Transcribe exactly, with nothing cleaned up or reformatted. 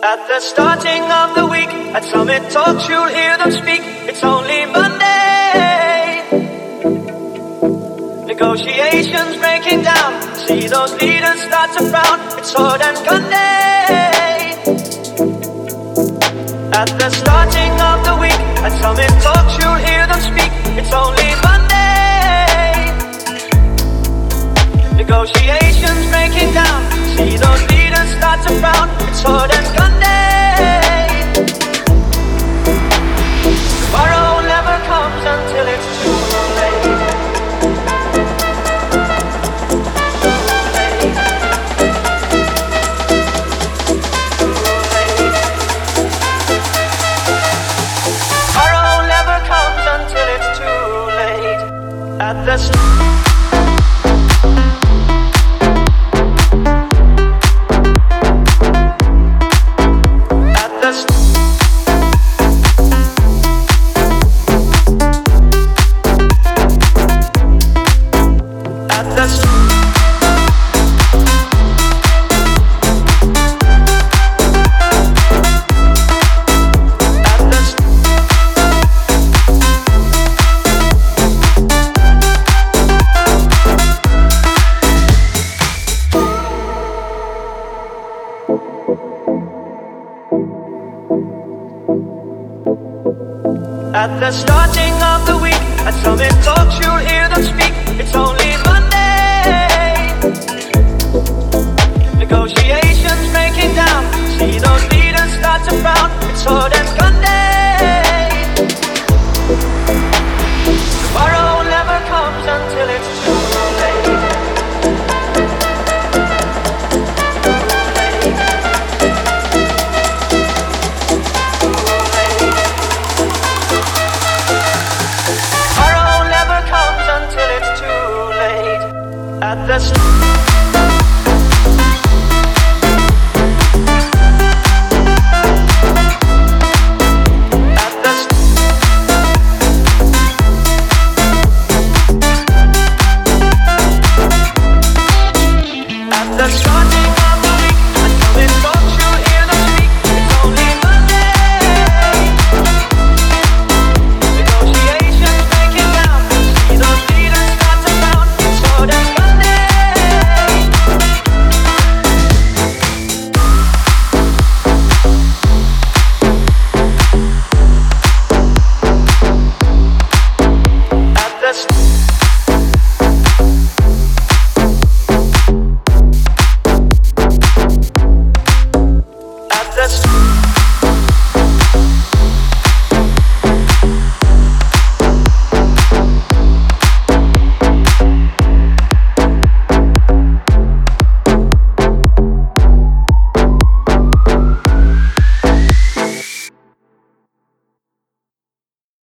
At the starting of the week, at Summit Talks you'll hear them speak. It's only Monday. Negotiations breaking down. See those leaders start to frown. It's sword and gun day. At the starting of the week, at Summit Talks you'll hear them speak. It's only Monday. Negotiations breaking down. See those leaders start to frown. It's sword and gun day. Tomorrow never comes until it's too late. Tomorrow never comes until it's too late. At the At the starting of the week, at Summit Talks you'll hear them speak. It's only Monday. Negotiations breaking down. See those leaders start to frown. It's sword and gun day. Tomorrow never comes until it's too late. At the